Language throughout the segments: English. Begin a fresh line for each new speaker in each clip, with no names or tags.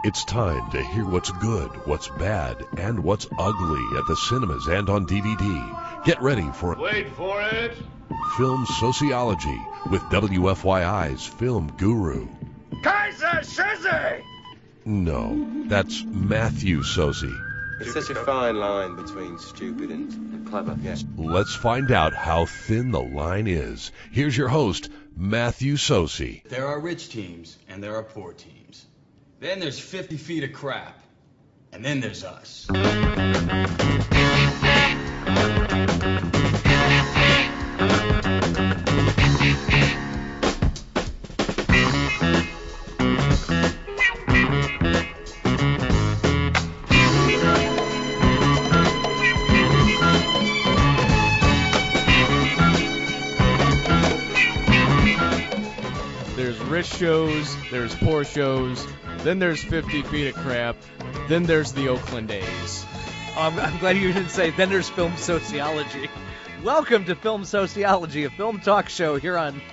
It's time to hear what's good, what's bad, and what's ugly at the cinemas and on DVD. Get ready for
Wait for it!
Film Sociology with WFYI's film guru.
Kaiser Soze!
No, that's Matthew Soze.
It's such a fine line between stupid and clever. Yes.
Let's find out how thin the line is. Here's your host, Matthew Soze.
There are rich teams and there are poor teams. Then there's 50 feet of crap. And then there's us.
Rich shows, there's poor shows, then there's 50 feet of crap, then there's the Oakland A's.
I'm glad you didn't say then there's Film Sociology. Welcome to Film Sociology, a film talk show here on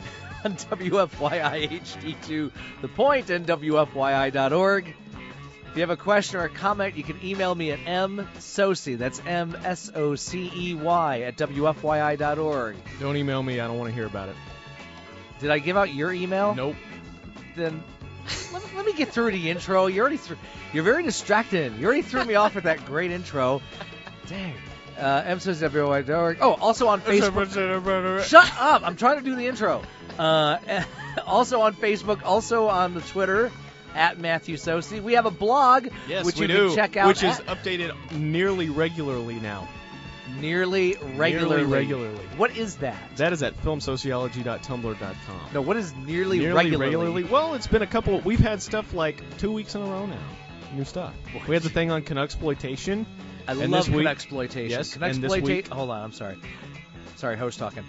WFYI HD2 The Point and WFYI.org. If you have a question or a comment, you can email me at msocey, that's MSOCEY, at WFYI.org.
Don't email me, I don't want to hear about it.
Did I give out your email?
Nope.
Then let me get through the intro. You're very distracted. You already threw me off with that great intro. Dang. MSOCEY.org. Oh, also on Facebook. Shut up! I'm trying to do the intro. Also on Facebook, also on the Twitter, at Matthew Soce. We have a blog,
yes,
which
we
you
do,
can check out.
Which is updated nearly regularly now.
Nearly regularly. What is that?
That is at filmsociology.tumblr.com.
No, what is nearly regularly?
Well, it's been we've had stuff like 2 weeks in a row now. New stuff. We had the thing on Canuxploitation.
I love Canuxploitation.
Yes,
and this week... Hold on, I'm sorry. Sorry, host talking.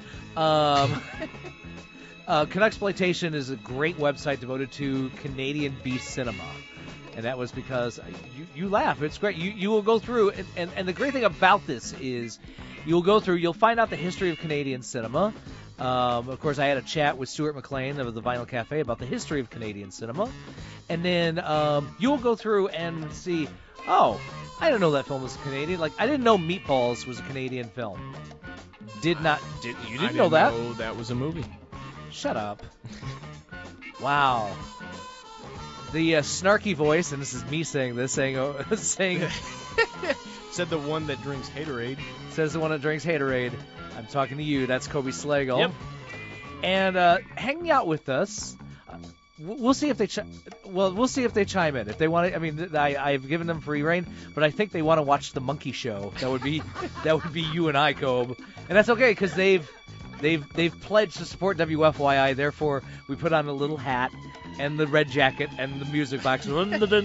Canuxploitation is a great website devoted to Canadian B cinema. And that was because you laugh. It's great. You will go through, and the great thing about this is you'll go through, you'll find out the history of Canadian cinema. Of course, I had a chat with Stuart McLean of the Vinyl Cafe about the history of Canadian cinema. And then you'll go through and see, oh, I didn't know that film was Canadian. Like, I didn't know Meatballs was a Canadian film. You didn't know that?
I didn't know that was a movie.
Shut up. Wow. The snarky voice, and this is me saying this, saying
said the one that drinks Haterade.
Says the one that drinks Haterade. I'm talking to you. That's Kobe Slagle.
Yep.
And hanging out with us. We'll see if they we'll see if they chime in. If they want to, I mean, I've given them free reign, but I think they want to watch the Monkey Show. That would be you and I, Kobe, and that's okay because they've pledged to support WFYI. Therefore, we put on a little hat and the red jacket and the music box. But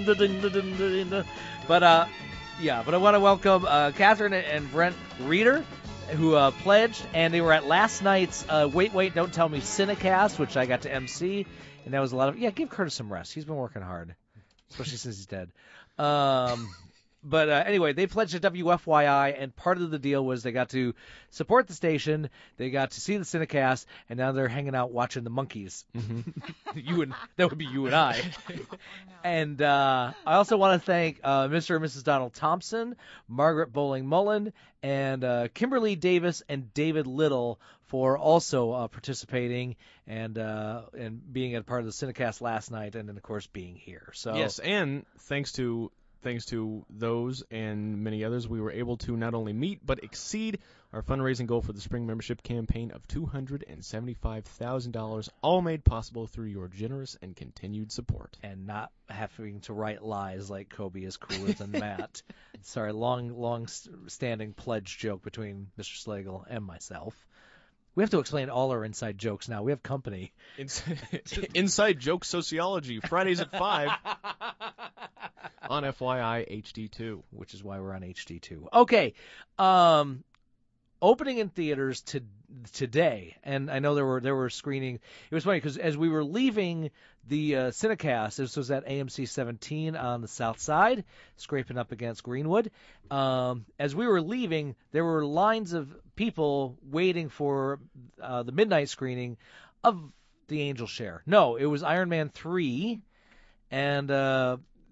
but I want to welcome Catherine and Brent Reeder, who pledged, and they were at last night's Wait, Don't Tell Me Cinecast, which I got to MC, and that was a lot of, give Curtis some rest. He's been working hard, especially since he's dead. But anyway, they pledged to WFYI, and part of the deal was they got to support the station, they got to see the Cinecast, and now they're hanging out watching the monkeys. Mm-hmm. That would be you and I. And I also want to thank Mr. and Mrs. Donald Thompson, Margaret Bowling Mullen, and Kimberly Davis and David Little for also participating and being a part of the Cinecast last night, and then of course being here. So
yes, and thanks to those and many others, we were able to not only meet but exceed our fundraising goal for the spring membership campaign of $275,000, all made possible through your generous and continued support.
And not having to write lies like Kobe is cooler than Matt. Sorry, long-standing pledge joke between Mr. Slagle and myself. We have to explain all our inside jokes now. We have company.
Inside Joke Sociology, Fridays at 5 on FYI HD2.
Which is why we're on HD2. Okay. Opening in theaters today, and I know there were screening. It was funny because as we were leaving the Cinecast, this was at AMC 17 on the south side, scraping up against Greenwood. As we were leaving, there were lines of people waiting for the midnight screening of The Angel Share. No, it was Iron Man 3, and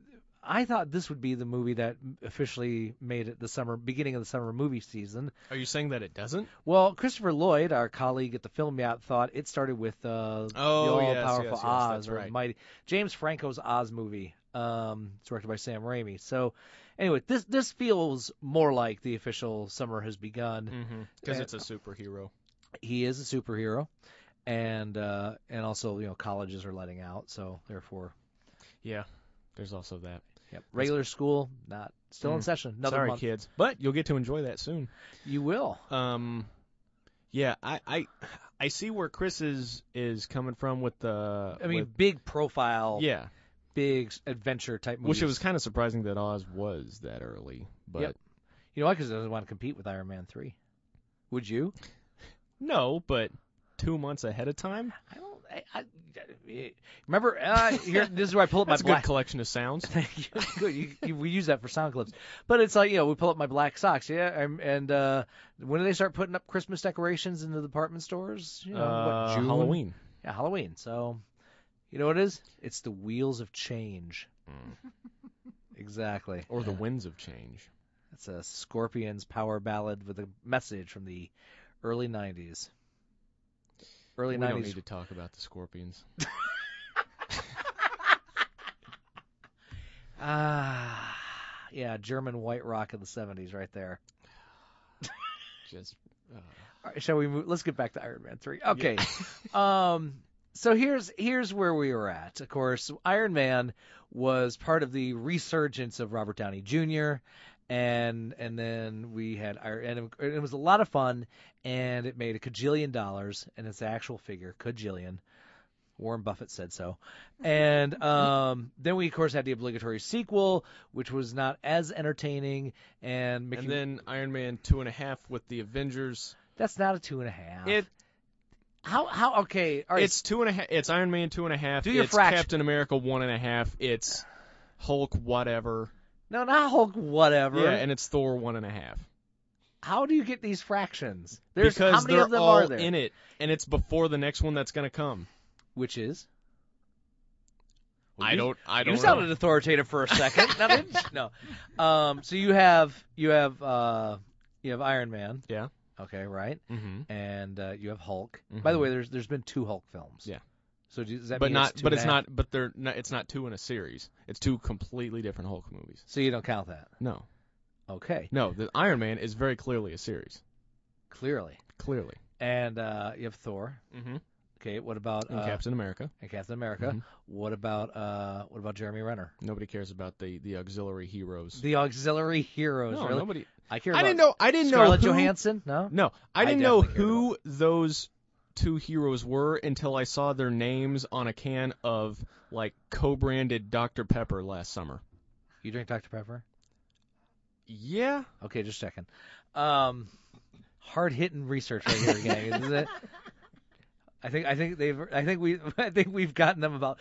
I thought this would be the movie that officially made it beginning of the summer movie season.
Are you saying that it doesn't?
Well, Christopher Lloyd, our colleague at the Film Yacht, thought it started with the all-powerful Oz,
that's
or
right.
mighty James Franco's Oz movie. It's directed by Sam Raimi. So, anyway, this feels more like the official summer has begun.
Because it's a superhero.
He is a superhero, and also colleges are letting out, so therefore,
Yeah, there's also that.
yep. Regular school still in session. Another
Sorry,
month.
kids, but you'll get to enjoy that soon.
You will.
Yeah, I see where Chris is coming from with the.
Big profile.
Yeah.
Big adventure type movies.
Which it was kind of surprising that Oz was that early, but
Yep. You know why? Because it doesn't want to compete with Iron Man 3. Would you?
no, but 2 months ahead of time.
I don't. Remember, here. This is where I pull up
That's a
my
good
black.
collection of sounds.
Good. We use that for sound clips. But it's like, we pull up my black socks. Yeah. And when do they start putting up Christmas decorations in the department stores? June?
Halloween.
Yeah, Halloween. So, you know what it is? It's the wheels of change. Exactly.
Or the winds of change.
It's a Scorpions power ballad with a message from the early 90s.
We don't need to talk about the Scorpions.
Yeah, German white rock of the 70s right there.
Just.
All right, shall we move? Let's get back to Iron Man 3. Okay. So here's where we were at. Of course, Iron Man was part of the resurgence of Robert Downey Jr. And then we had and it was a lot of fun, and it made $1 kajillion, and it's the actual figure, kajillion. Warren Buffett said so. And then we, of course, had the obligatory sequel, which was not as entertaining. And
then Iron Man 2.5 with the Avengers.
That's not a 2.5. How? Okay. All right.
It's 2.5. It's Iron Man 2.5.
Do your
it's
fraction.
Captain America 1.5. It's Hulk whatever.
No, not Hulk whatever.
Yeah, and it's Thor 1.5.
How do you get these fractions?
Because
how many
they're
of them
all
are there?
in it, and it's before the next one that's going to come.
Which is?
I don't
You
know.
sounded authoritative for a second. No. So you have Iron Man.
Yeah.
Okay, right.
Mm-hmm.
And you have Hulk.
Mm-hmm.
By the way, there's been 2 Hulk films.
Yeah.
So does that
But
mean
not.
it's 2.5?
But it's not. But they're not. It's not 2 in a series. It's 2 completely different Hulk movies.
So you don't count that.
No.
Okay.
No. The Iron Man is very clearly a series.
Clearly. And you have Thor.
Mm-hmm.
Okay. What about
And Captain America.
And Captain America.
Mhm.
What about Jeremy Renner?
Nobody cares about the auxiliary heroes.
The auxiliary heroes.
No,
really?
nobody.
I care.
I
about
didn't know. I didn't know
Scarlett
who,
Johansson. No.
No, I didn't know
definitely cared
who those 2 heroes were until I saw their names on a can of like co-branded Dr. Pepper last summer.
You drink Dr. Pepper?
Yeah.
Okay, just checking. Hard hitting research right here, gang, isn't it? I think we've gotten them about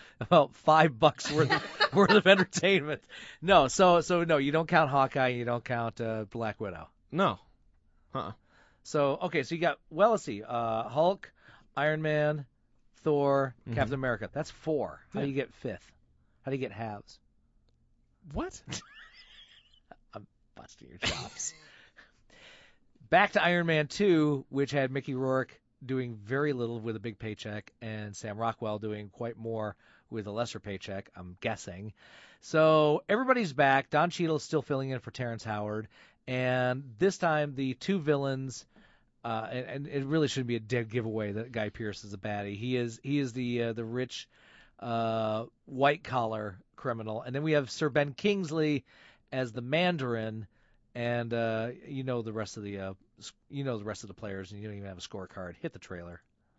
$5 worth of entertainment. No, so no, you don't count Hawkeye, you don't count Black Widow.
No.
So okay, so you got let's see, Hulk, Iron Man, Thor, Captain America. That's 4. How do you get 5th? How do you get halves?
What?
I'm busting your chops. Back to Iron Man 2, which had Mickey Rourke doing very little with a big paycheck, and Sam Rockwell doing quite more with a lesser paycheck, I'm guessing. So everybody's back. Don Cheadle's still filling in for Terrence Howard, and this time the 2 villains, and it really shouldn't be a dead giveaway that Guy Pearce is a baddie. He is the rich white collar criminal, and then we have Sir Ben Kingsley as the Mandarin. And you know the rest of the players, and you don't even have a scorecard. Hit the trailer.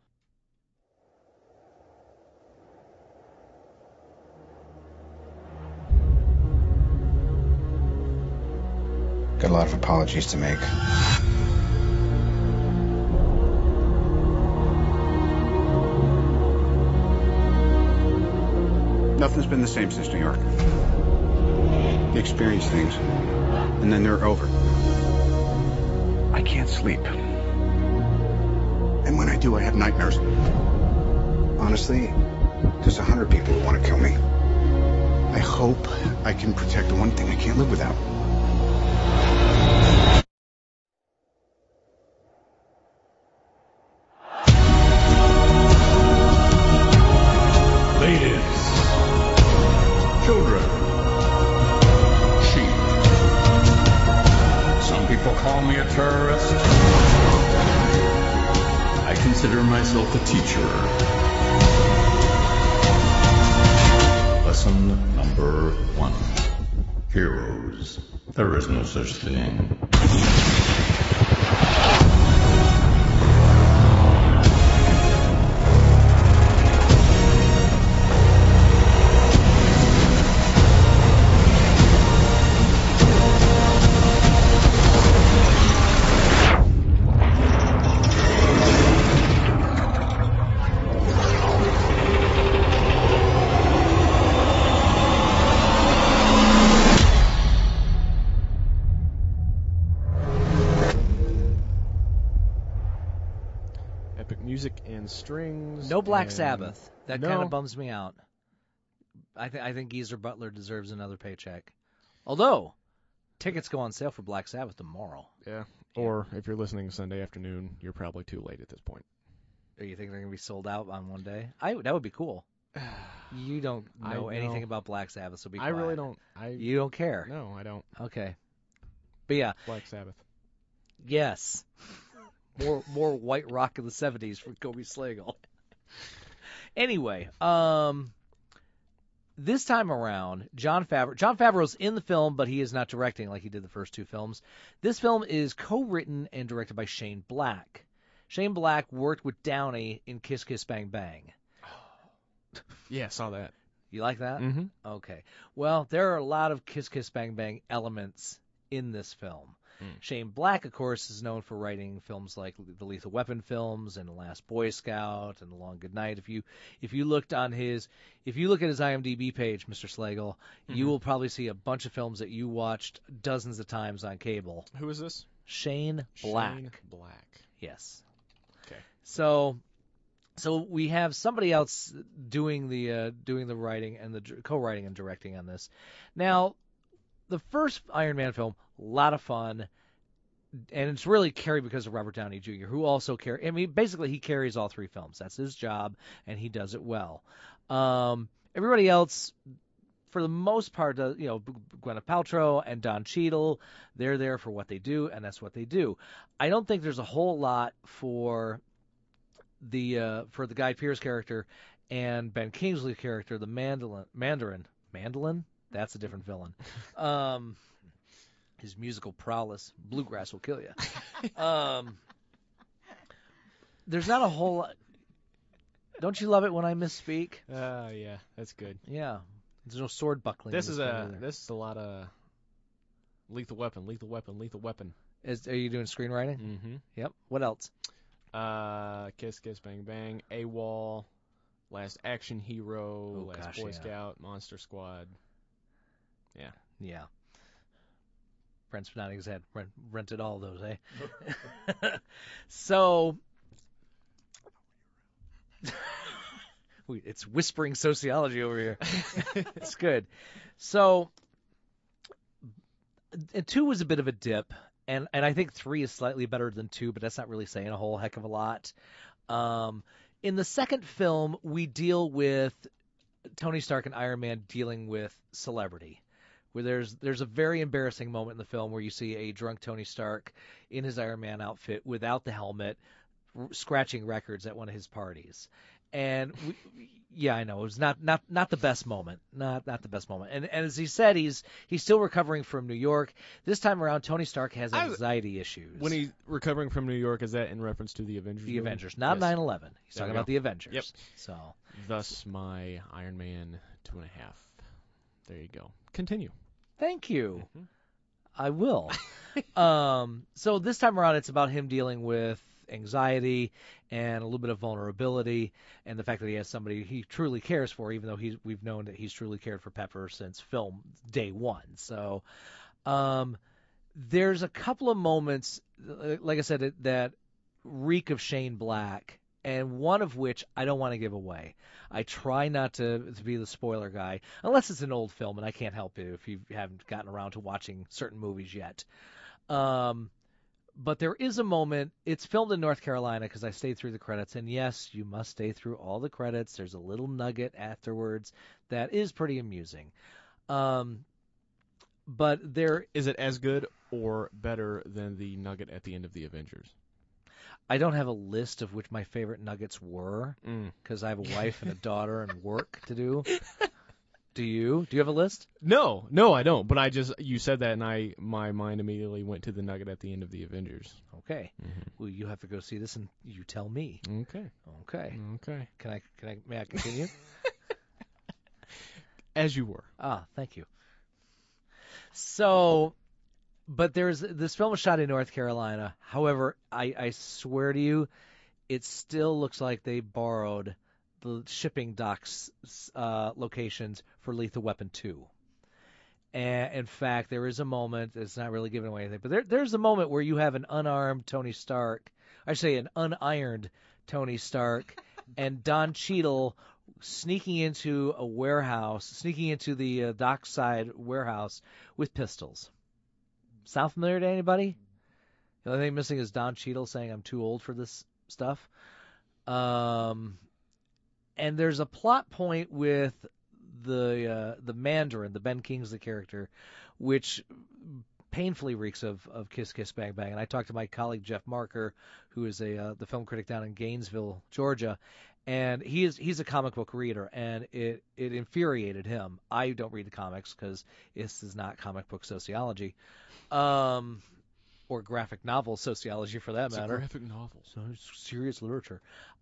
Got a lot of apologies to make. Nothing's been the same since New York. You experience things, and then they're over. I can't sleep. And when I do, I have nightmares. Honestly, there's 100 people who want to kill me. I hope I can protect the one thing I can't live without.
Ladies, children, sheep. Some people call me a terrorist. I consider myself a teacher. Lesson number 1. Heroes. There is no such thing.
Epic music and strings.
No Black
and-
Sabbath. That
No.
kind of bums me out. I think Geezer Butler deserves another paycheck. Although, tickets go on sale for Black Sabbath tomorrow.
Yeah. Or if you're listening Sunday afternoon, you're probably too late at this point.
Do you think they're going to be sold out on one day? That would be cool. You don't
I
know
know.
anything about Black Sabbath, so be
I really
quiet.
don't.
You don't care.
No, I don't.
Okay. But yeah,
Black Sabbath.
yes. More white rock in the 70s for Kobe Slagle. Anyway, this time around, Jon Favreau's in the film, but he is not directing like he did the first two films. This film is co-written and directed by Shane Black. Shane Black worked with Downey in Kiss Kiss Bang Bang.
Yeah, saw that.
You like that?
Mm-hmm.
Okay. Well, there are a lot of Kiss Kiss Bang Bang elements in this film. Shane Black, of course, is known for writing films like the Lethal Weapon films and The Last Boy Scout and The Long Good Night. If you look at his IMDb page, Mr. Slagle, you will probably see a bunch of films that you watched dozens of times on cable.
Who is this?
Shane Black.
Shane Black.
Yes.
Okay.
So we have somebody else doing the writing and the co-writing and directing on this. Now, the first Iron Man film, a lot of fun, and it's really carried because of Robert Downey Jr., who also basically he carries all three films. That's his job, and he does it well. Everybody else, for the most part, Gwyneth Paltrow and Don Cheadle, they're there for what they do, and that's what they do. I don't think there's a whole lot for the Guy Pearce character and Ben Kingsley's character, the Mandarin. That's a different villain. His musical prowess, bluegrass will kill you. There's not a whole lot. Don't you love it when I misspeak?
Yeah, that's good.
Yeah. There's no sword buckling.
This
in
is
film either.
a lot of Lethal Weapon, Lethal Weapon, Lethal Weapon.
Are you doing screenwriting?
Mm-hmm.
Yep. What else?
Kiss Kiss Bang Bang, AWOL, Last Action Hero, Last Boy Scout, Monster Squad. Yeah.
Yeah. Brent's nodding his head. Rented all those, eh? So, it's whispering sociology over here. It's good. So, 2 was a bit of a dip, and I think 3 is slightly better than 2, but that's not really saying a whole heck of a lot. In the second film, we deal with Tony Stark and Iron Man dealing with celebrity, where there's a very embarrassing moment in the film where you see a drunk Tony Stark in his Iron Man outfit without the helmet, scratching records at one of his parties. And I know it was not the best moment, not the best moment. And as he said, he's still recovering from New York. This time around, Tony Stark has anxiety issues.
When he's recovering from New York, is that in reference to the Avengers?
The
movie?
Avengers, not
Yes.
9/11. He's talking about the Avengers.
Yep.
So
Thus, my Iron Man 2.5. There you go. Continue.
thank you.
Mm-hmm.
I will. So this time around, it's about him dealing with anxiety and a little bit of vulnerability, and the fact that he has somebody he truly cares for, even though we've known that he's truly cared for Pepper since film day one. So there's a couple of moments, like I said, that reek of Shane Black and one of which I don't want to give away. I try not to be the spoiler guy, unless it's an old film, and I can't help it if you haven't gotten around to watching certain movies yet. But there is a moment. It's filmed in North Carolina because I stayed through the credits. And yes, you must stay through all the credits. There's a little nugget afterwards that is pretty amusing. But there
Is it as good or better than the nugget at the end of The Avengers?
I don't have a list of which my favorite nuggets were because I have a wife and a daughter and work to do. Do you? Do you have a list?
No, I don't. But you said that, and my mind immediately went to the nugget at the end of The Avengers.
Okay. Well, you have to go see this, and you tell me.
Okay.
Okay. May I continue?
As you were.
Thank you. So, but this film was shot in North Carolina. However, I swear to you, it still looks like they borrowed the shipping docks locations for Lethal Weapon 2. And in fact, there is a moment, it's not really giving away anything, but there's a moment where you have an unarmed Tony Stark, I say an unironed Tony Stark, and Don Cheadle sneaking into the dockside warehouse with pistols. Sound familiar to anybody? The only thing missing is Don Cheadle saying, "I'm too old for this stuff." And there's a plot point with the Mandarin, the Ben Kingsley character, which painfully reeks of Kiss Kiss Bang Bang. And I talked to my colleague Jeff Marker, who is the film critic down in Gainesville, Georgia, and he's a comic book reader, and it infuriated him. I don't read the comics because this is not comic book sociology, or graphic novel sociology for that matter.
It's a graphic novel.
So it's serious literature.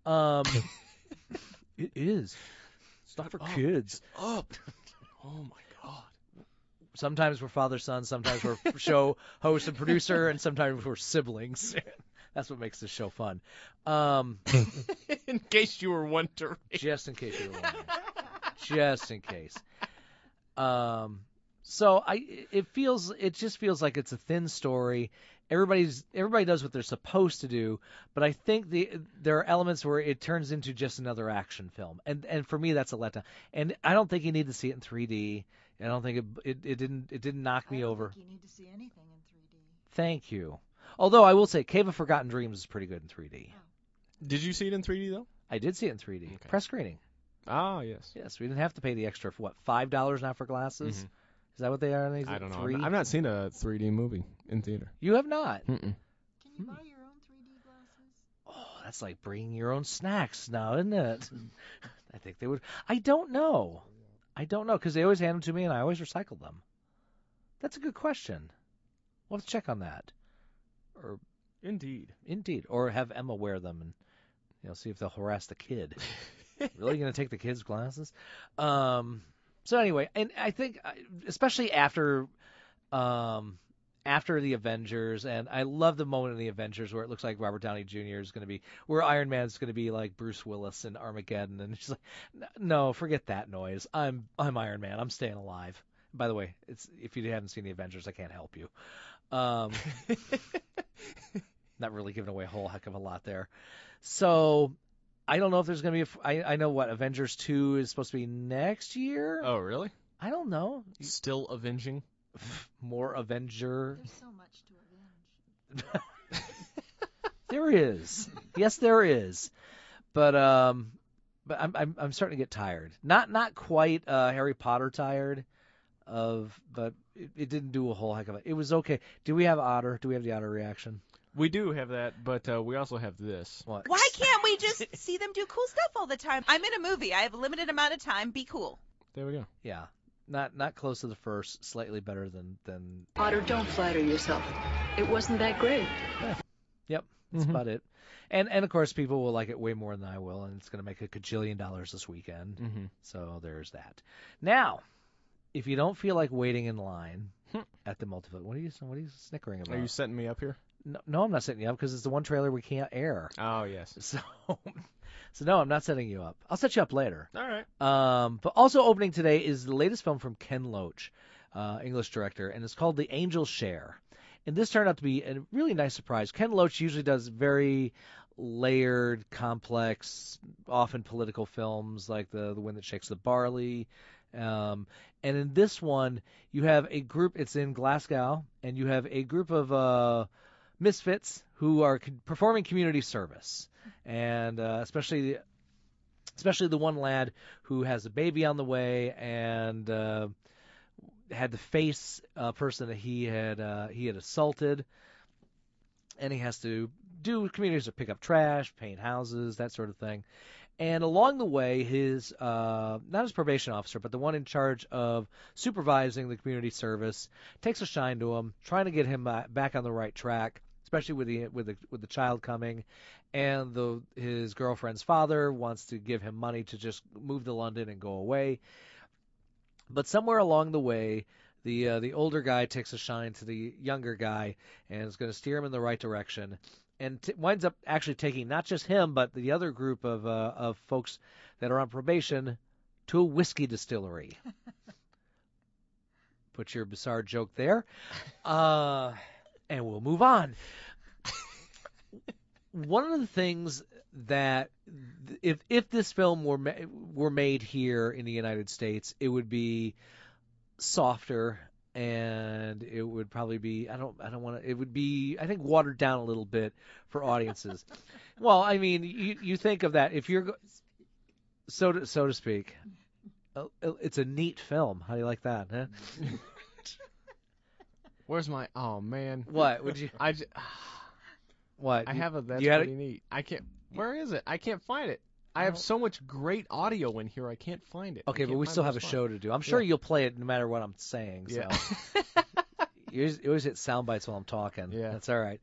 It is. It's not for kids.
Up. Oh my God.
Sometimes we're father-son, sometimes we're show host and producer, and sometimes we're siblings. That's what makes this show fun.
In case you were wondering.
Just in case you were wondering. Just in case. So it just feels like it's a thin story. Everybody does what they're supposed to do, but I think there are elements where it turns into just another action film, and for me that's a letdown. And I don't think you need to see it in 3D. I don't think it didn't knock me over.
I don't think you need to see anything in 3D.
Thank you. Although I will say, Cave of Forgotten Dreams is pretty good in 3D.
Oh.
Did you see it in 3D though?
I did see it in 3D.
Okay.
Press screening.
Ah, yes.
Yes, we didn't have to pay the extra for $5 now for glasses.
Mhm.
Is that what they are?
I don't know.
3?
I've not seen a 3D movie in theater.
You have not.
Mm-mm.
Can you buy your own 3D glasses?
Oh, that's like bringing your own snacks now, isn't it? I think they would. I don't know because they always hand them to me and I always recycle them. That's a good question. We'll have to check on that. Or
Indeed.
or have Emma wear them and see if they'll harass the kid. Really going to take the kid's glasses? So anyway, and I think especially after the Avengers, and I love the moment in the Avengers where it looks like Robert Downey Jr. is going to be, where Iron Man's going to be like Bruce Willis in Armageddon, and she's like, no, forget that noise. I'm Iron Man. I'm staying alive. By the way, if you haven't seen the Avengers, I can't help you. Not really giving away a whole heck of a lot there. So I don't know if there's going to be I know what Avengers 2 is supposed to be next year.
Oh, really?
I don't know.
Still avenging?
More Avenger.
There's so much to avenge.
There is. Yes, there is. But I'm starting to get tired. Not quite Harry Potter tired but it didn't do a whole heck of it. It was okay. Do we have Otter? Do we have the Otter reaction?
We do have that, but we also have this.
What?
Why can't we just see them do cool stuff all the time? I'm in a movie. I have a limited amount of time. Be cool.
There we go.
Yeah. Not close to the first, slightly better than
Otter, don't flatter yourself. It wasn't that great.
Yep, that's about it. And of course people will like it way more than I will, and it's going to make $1 gajillion this weekend.
Mm-hmm.
So there's that. Now, if you don't feel like waiting in line at the multiple, what are you snickering about?
Are you setting me up here?
No, I'm not setting you up because it's the one trailer we can't air.
Oh, yes.
So no, I'm not setting you up. I'll set you up later.
All right.
But also opening today is the latest film from Ken Loach, English director, and it's called The Angel Share. And this turned out to be a really nice surprise. Ken Loach usually does very layered, complex, often political films like The Wind That Shakes the Barley. And in this one, you have a group, it's in Glasgow, and you have a group of misfits who are performing community service. And especially the one lad who has a baby on the way and had to face a person that he had assaulted, and he has to do communities to pick up trash, paint houses, that sort of thing. And along the way, his not his probation officer, but the one in charge of supervising the community service, takes a shine to him, trying to get him back on the right track, especially with the child coming. And his girlfriend's father wants to give him money to just move to London and go away. But somewhere along the way, the older guy takes a shine to the younger guy and is going to steer him in the right direction, and winds up actually taking not just him but the other group of folks that are on probation to a whiskey distillery. Put your bizarre joke there, and we'll move on. One of the things that if this film were made here in the United States, it would be softer, and it would probably be it would be, I think, watered down a little bit for audiences. Well, I mean, you think of that if you're so to speak. It's a neat film. How do you like that, huh?
Where's my? Oh man.
What would you? What?
I have a. That's pretty neat. I can't. Where is it? I can't find it. I have so much great audio in here. I can't find it.
Okay, but we still have a show to do. I'm sure you'll play it no matter what I'm saying. So.
Yeah.
you always hit sound bites while I'm talking.
Yeah.
That's all right.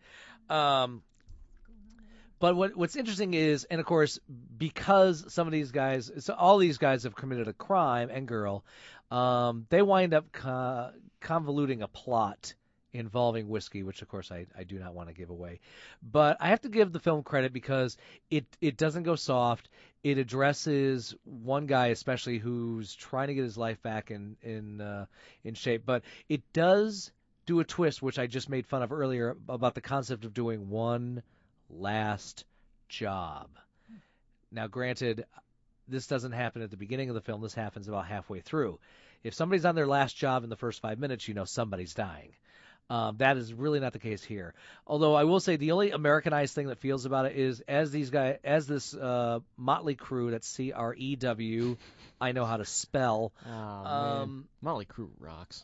But what's interesting is, and of course, because some of these guys, so all these guys have committed a crime, and girl, they wind up convoluting a plot involving whiskey, which of course I do not want to give away. But I have to give the film credit because it doesn't go soft. It addresses one guy especially who's trying to get his life back in shape. But it does do a twist, which I just made fun of earlier, about the concept of doing one last job. Now, granted, this doesn't happen at the beginning of the film. This happens about halfway through. If somebody's on their last job in the first 5 minutes, you know somebody's dying. That is really not the case here. Although I will say the only Americanized thing that feels about it is as this motley crew, that's CREW, I know how to spell.
Man. Motley Crue rocks.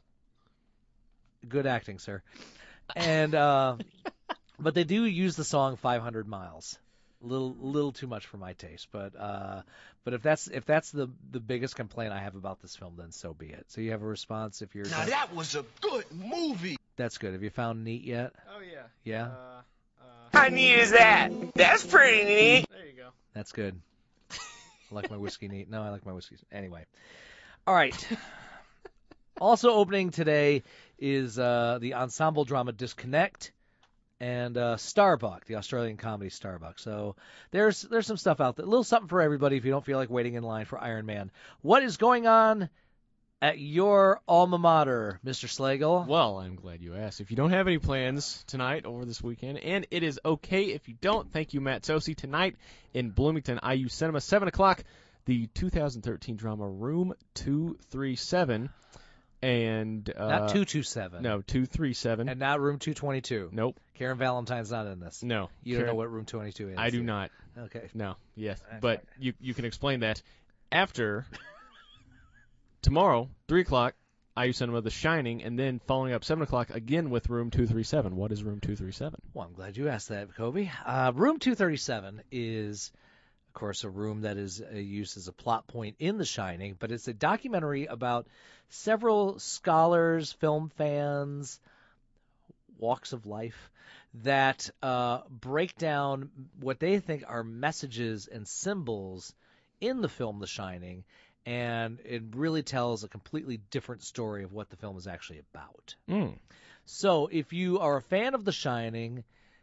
Good acting, sir. And but they do use the song 500 Miles. Little too much for my taste, but if that's the biggest complaint I have about this film, then so be it. So you have a response if you're.
Now that was a good movie.
That's good. Have you found neat yet?
Oh yeah.
Yeah.
How neat is that? That's pretty neat.
There you go.
That's good. I like my whiskey neat. No, I like my whiskey. Anyway. All right. Also opening today is the ensemble drama Disconnect. And Starbuck, the Australian comedy Starbuck. So there's some stuff out there. A little something for everybody if you don't feel like waiting in line for Iron Man. What is going on at your alma mater, Mr. Slagle?
Well, I'm glad you asked. If you don't have any plans tonight or this weekend, and it is okay if you don't, thank you, Matt Tosi. Tonight in Bloomington, IU Cinema, 7 o'clock, the 2013 drama Room 237. And
not 227.
No, 237.
And not Room 222.
Nope.
Karen Valentine's not in this.
No.
You don't know what Room 22 is.
I do not.
Okay.
No. Yes. But you can explain that after tomorrow, 3 o'clock, IU Cinema, The Shining, and then following up 7 o'clock again with Room 237. What is Room 237?
Well, I'm glad you asked that, Kobe. Room 237 is, of course, a room that is used as a plot point in The Shining, but it's a documentary about several scholars, film fans, walks of life that break down what they think are messages and symbols in the film The Shining, and it really tells a completely different story of what the film is actually about. So if you are a fan of The Shining,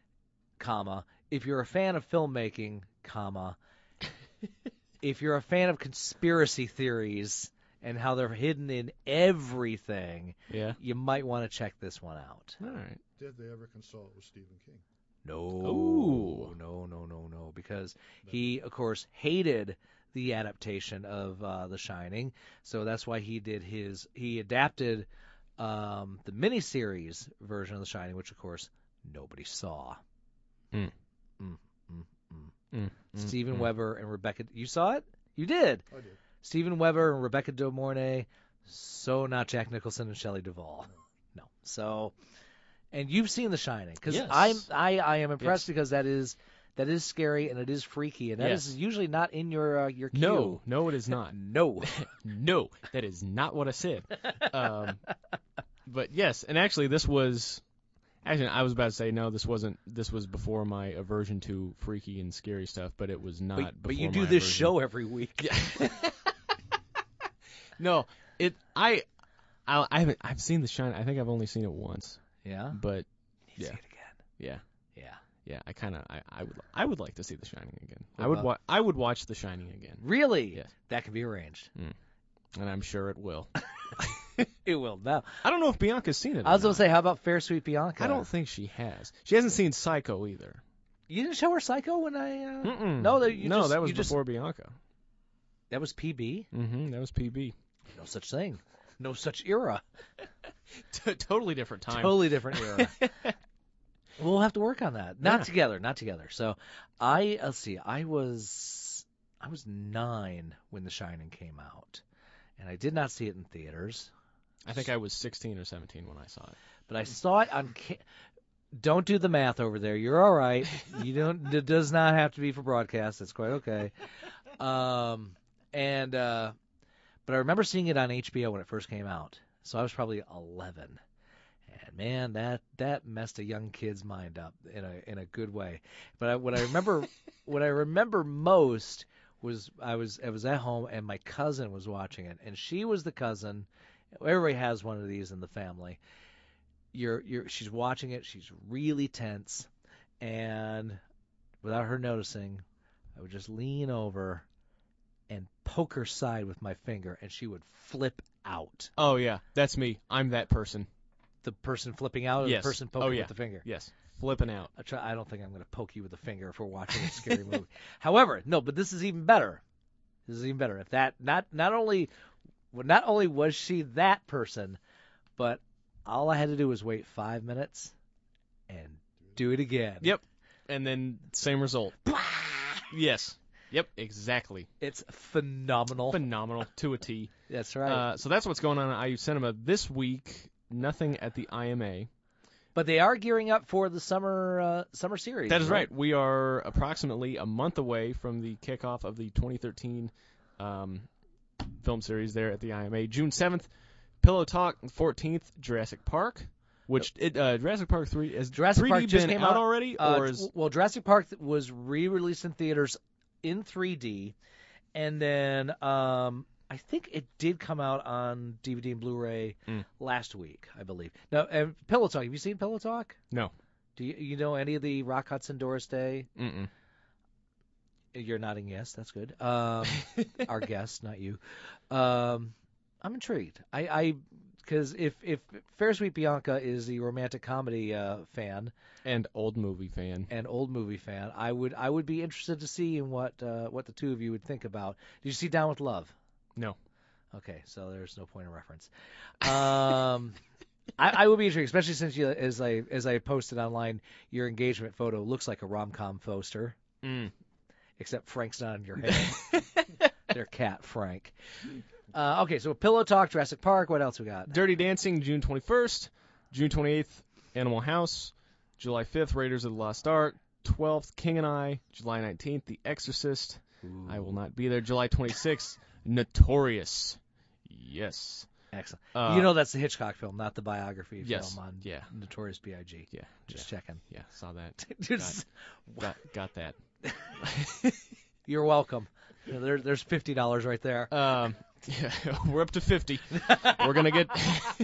if you're a fan of filmmaking, if you're a fan of conspiracy theories and how they're hidden in everything, you might want to check this one out.
All right.
Did they ever consult with Stephen King?
No, because he, of course, hated the adaptation of The Shining, so that's why he adapted the miniseries version of The Shining, which, of course, nobody saw. Steven Weber and Rebecca, you saw it? You did.
I did.
Steven Weber and Rebecca De Mornay, so not Jack Nicholson and Shelley Duvall. No. So, and you've seen The Shining, because
Yes.
I am impressed because that is scary and it is freaky, and that is usually not in your queue.
No, it is not.
No.
No, that is not what I said. But yes, and actually this was. Actually, I was about to say no. This wasn't. This was before my aversion to freaky and scary stuff, but it was not.
But you
before
do
my
this
aversion.
show every week.
Yeah. No, I haven't. I've seen The Shining. I think I've only seen it once.
Yeah.
But
You
yeah,
see it again.
yeah,
Yeah.
yeah. I kind of. I would like to see The Shining again.
What
I would watch The Shining again.
Really?
Yes.
That can be arranged.
And I'm sure it will.
It will now.
I don't know if Bianca's seen it.
I was
going
to say, how about Fair Sweet Bianca?
I don't think she has. She hasn't seen Psycho either.
You didn't show her Psycho when I.
Mm-mm.
No,
that was before Bianca.
That was PB.
That was PB.
No such thing. No such era.
Totally different time.
Totally different era. We'll have to work on that. Not together. So let's see. I was 9 when The Shining came out, and I did not see it in theaters.
I think I was 16 or 17 when I saw it.
But I saw it on. Don't do the math over there. You're all right. You don't. It does not have to be for broadcast. That's quite okay. But I remember seeing it on HBO when it first came out. So I was probably 11. And man, that messed a young kid's mind up in a good way. But what I remember most was I was at home and my cousin was watching it, and she was the cousin. Everybody has one of these in the family. She's watching it. She's really tense, and without her noticing, I would just lean over and poke her side with my finger, and she would flip out.
Oh yeah, that's me. I'm that person.
The person flipping out, or
Yes.
the person poking with the finger?
Yes, flipping out.
I don't think I'm going to poke you with a finger if we're watching a scary movie. However, no, but this is even better. If that not only was she that person, but all I had to do was wait 5 minutes and do it again.
Yep. And then same result. Yes. Yep, exactly.
It's phenomenal.
Phenomenal to a T.
That's right.
So that's what's going on at IU Cinema this week. Nothing at the IMA.
But they are gearing up for the summer series.
That is right. We are approximately a month away from the kickoff of the 2013 film series there at the IMA. June 7th, Pillow Talk. 14th, Jurassic Park. Which Jurassic Park 3 has
Jurassic
3D
Park just
been
came
out already, or is
well, Jurassic Park was re-released in theaters in 3D, and then I think it did come out on DVD and Blu-ray last week, I believe. Now, Pillow Talk. Have you seen Pillow Talk?
No.
Do you know any of the Rock Hudson, Doris Day?
Mm-mm.
You're nodding yes. That's good. Our guest, not you. I'm intrigued. Because if Fair Sweet Bianca is the romantic comedy fan
and old movie fan,
I would be interested to see in what the two of you would think about. Did you see Down with Love?
No.
Okay, so there's no point of reference. I would be intrigued, especially since you, as I posted online, your engagement photo looks like a rom-com poster. Except Frank's not in your head. Their cat, Frank. Okay, so Pillow Talk, Jurassic Park. What else we got?
Dirty Dancing, June 21st. June 28th, Animal House. July 5th, Raiders of the Lost Ark. 12th, King and I. July 19th, The Exorcist. Ooh. I will not be there. July 26th, Notorious. Yes.
Excellent. You know that's the Hitchcock film, not the biography
yes.
film on Notorious B.I.G.
Yeah.
Just checking.
Yeah, saw that. Got that.
You're welcome. There's $50 right there.
Yeah, we're up to 50. We're going to get...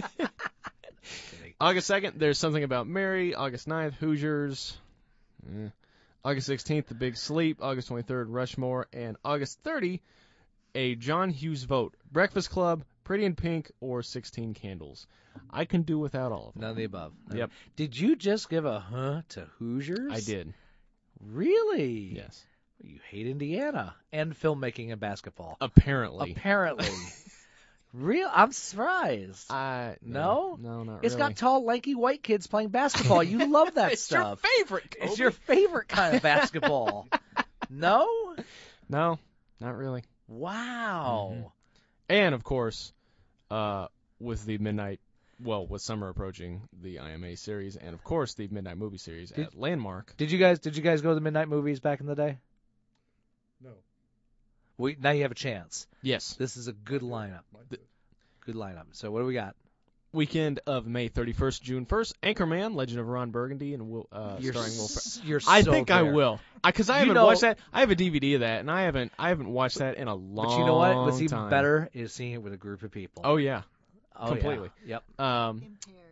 August 2nd, there's Something About Mary. August 9th, Hoosiers. August 16th, The Big Sleep. August 23rd, Rushmore. And August 30, a John Hughes vote. Breakfast Club, Pretty in Pink or 16 Candles. I can do without all of them.
None of the above.
Yep.
Did you just give a to Hoosiers?
I did.
Really?
Yes.
You hate Indiana and filmmaking and basketball.
Apparently.
Real? I'm surprised.
No?
No,
not
It's
really.
got tall, lanky white kids playing basketball. You love that
It's
stuff.
your favorite, Kobe.
It's your favorite kind of basketball. No?
No, not really.
Wow.
Mm-hmm. And, of course, with summer approaching, the IMA series, and, of course, the Midnight Movie Series at Landmark.
Did you guys go to the midnight movies back in the day?
No.
Now you have a chance.
Yes.
This is a good lineup. Good lineup. So what do we got?
Weekend of May 31st, June 1st, Anchorman, Legend of Ron Burgundy, and starring Will Ferrell. I think I will, because I haven't watched that. I have a DVD of that, and I haven't watched that in a long time.
But you know what? What's even better is seeing it with a group of people.
Oh yeah,
oh,
completely.
Yeah.
Impaired.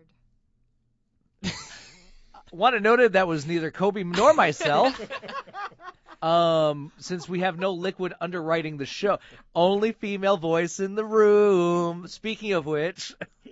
Want to note that was neither Kobe nor myself. Since we have no liquid underwriting the show, only female voice in the room. Speaking of which,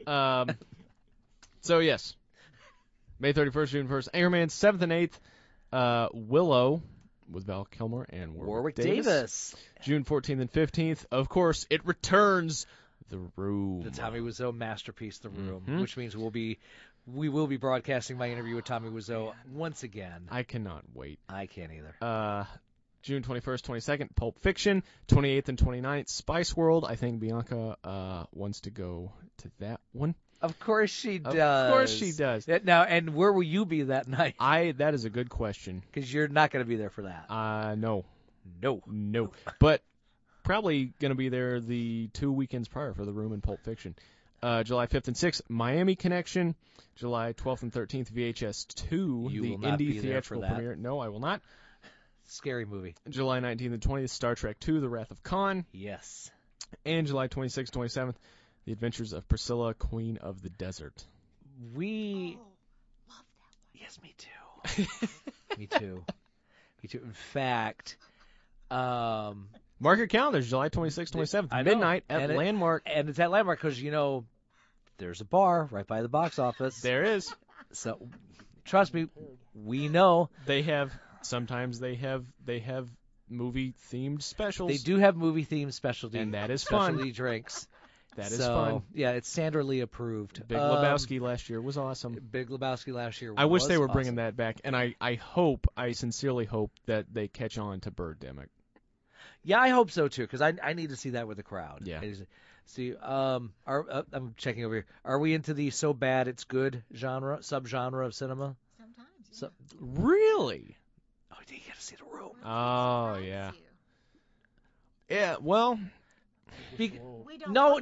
so yes, May 31st, June 1st, Anchorman 7th and 8th, Willow with Val Kilmer and Warwick Davis. June 14th and 15th, of course, it returns. The Room.
The Tommy Wiseau masterpiece, The Room, which means we will be broadcasting my interview with Tommy Wiseau once again.
I cannot wait.
I can't either.
June 21st, 22nd, Pulp Fiction. 28th and 29th, Spice World. I think Bianca wants to go to that one.
Of course she does.
Of course she does.
Now, and where will you be that night?
That is a good question.
Because you're not going to be there for that.
No.
No.
But probably going to be there the 2 weekends prior for The Room and Pulp Fiction. July 5th and 6th, Miami Connection. July 12th and 13th, VHS 2, the indie theatrical premiere. No, I will not.
Scary movie.
July 19th and 20th, Star Trek 2, The Wrath of Khan.
Yes.
And July 26th, 27th, The Adventures of Priscilla, Queen of the Desert.
Love that one.
Yes, me too. Me too. In fact,
mark your calendars, July 26th, 27th, midnight at Landmark.
And it's at Landmark because, there's a bar right by the box office.
There is.
So, trust me, we know.
Sometimes they have movie-themed specials.
They do have movie-themed specialty.
And that is
specialty drinks.
That is fun.
Yeah, it's Sandra Lee approved.
Big Lebowski last year was awesome.
I
wish they were bringing that back, and I sincerely hope that they catch on to Birdemic.
Yeah, I hope so too, because I need to see that with the crowd.
Yeah.
See, I'm checking over here. Are we into the so bad it's good subgenre of cinema?
Sometimes. Yeah.
Really?
Oh, you got to see The Room.
Oh yeah. Yeah. Well.
No.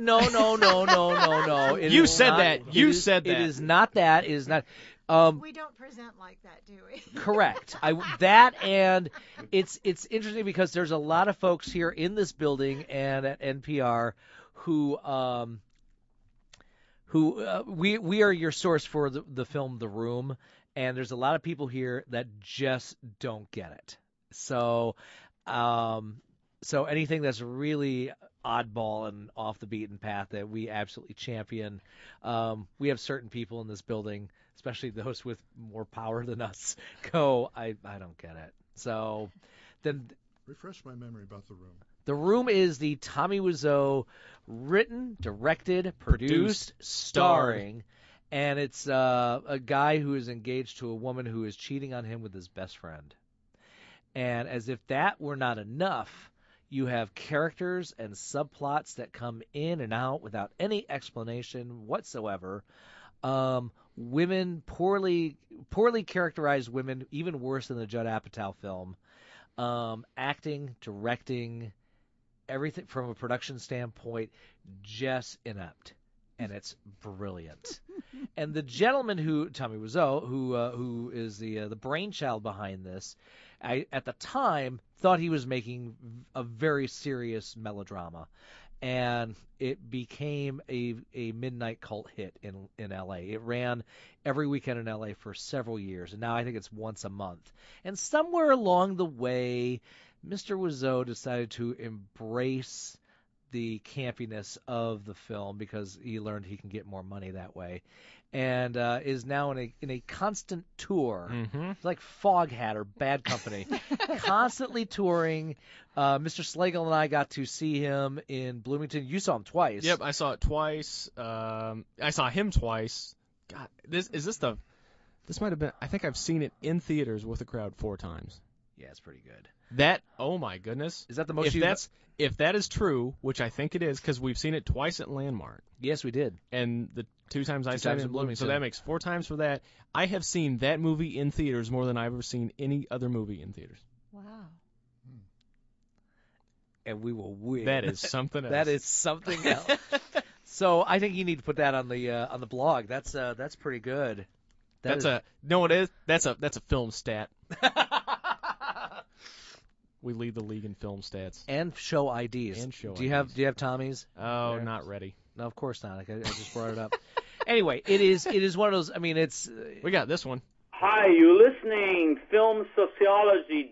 You said that. You said that.
It is not that. It is not.
We don't present like that, do we?
Correct. And it's interesting because there's a lot of folks here in this building and at NPR who we are your source for the film The Room, and there's a lot of people here that just don't get it. So anything that's really oddball and off the beaten path that we absolutely champion. We have certain people in this building, especially those with more power than us, I don't get it. So then
refresh my memory about The Room.
The Room is the Tommy Wiseau written, directed, produced, starring, and it's a guy who is engaged to a woman who is cheating on him with his best friend. And as if that were not enough, you have characters and subplots that come in and out without any explanation whatsoever. Women, poorly characterized women, even worse than the Judd Apatow film. Acting, directing, everything from a production standpoint, just inept. And it's brilliant. And the gentleman Tommy Wiseau, who is the brainchild behind this, at the time thought he was making a very serious melodrama, and it became a midnight cult hit in L.A. It ran every weekend in L.A. for several years, and now I think it's once a month. And somewhere along the way, Mr. Wiseau decided to embrace the campiness of the film because he learned he can get more money that way, and is now in a constant tour.
Mm-hmm.
It's like Foghat or Bad Company, constantly touring. Mr. Slagle and I got to see him in Bloomington. You saw him twice.
Yep, I saw it twice. I saw him twice. God, this might have been. I think I've seen it in theaters with a crowd 4 times.
Yeah, it's pretty good.
That, oh my goodness.
Is that the most
if that is true, which I think it is, because we've seen it twice at Landmark.
Yes, we did.
And the 2 times I saw it in Bloomington. So that makes 4 times for that. I have seen that movie in theaters more than I've ever seen any other movie in theaters.
Wow.
And we will win.
That is something else.
That is something else. So I think you need to put that on the blog. That's pretty good.
No, it is. That's a film stat. We lead the league in film stats
and show IDs. Do you have Tommy's?
Oh, not ready.
No, of course not. I just brought it up. Anyway, it is one of those. I mean, it's
we got this one.
Hi, you listening? Film Sociology,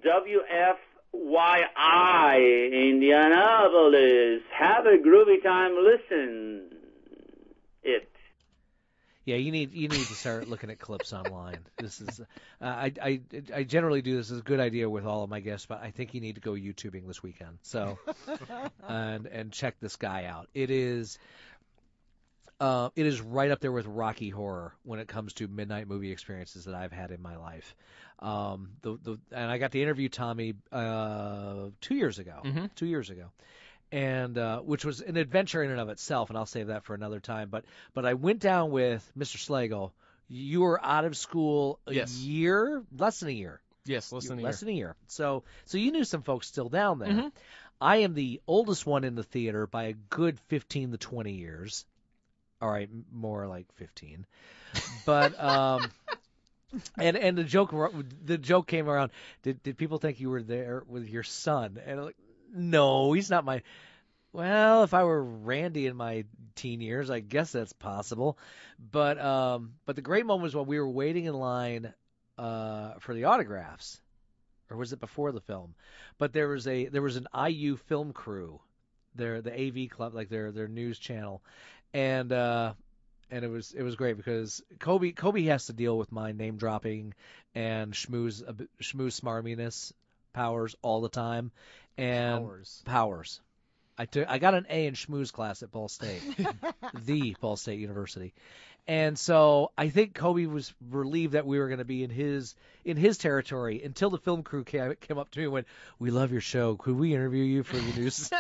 WFYI, Indianapolis. Have a groovy time. Listen. It.
Yeah, you need to start looking at clips online. This is I generally do this as a good idea with all of my guests, but I think you need to go YouTubing this weekend. So and check this guy out. It is right up there with Rocky Horror when it comes to midnight movie experiences that I've had in my life. And I got to interview Tommy 2 years ago.
Mm-hmm.
2 years ago. And which was an adventure in and of itself, and I'll save that for another time. But I went down with Mr. Slagle. You were out of school year, less than a year.
Yes, less than
a year. So you knew some folks still down there.
Mm-hmm.
I am the oldest one in the theater by a good 15 to 20 years. All right, more like 15. But and the joke came around. Did people think you were there with your son? And I'm like, no, he's not my. Well, if I were Randy in my teen years, I guess that's possible. But the great moment was when we were waiting in line for the autographs, or was it before the film? But there was an IU film crew, the AV club, like their news channel, and it was great because Kobe has to deal with my name dropping and schmooze smarminess powers all the time. And powers. I got an A in schmooze class at Ball State, the Ball State University, and so I think Kobe was relieved that we were going to be in his territory until the film crew came up to me and went, "We love your show. Could we interview you for the news?"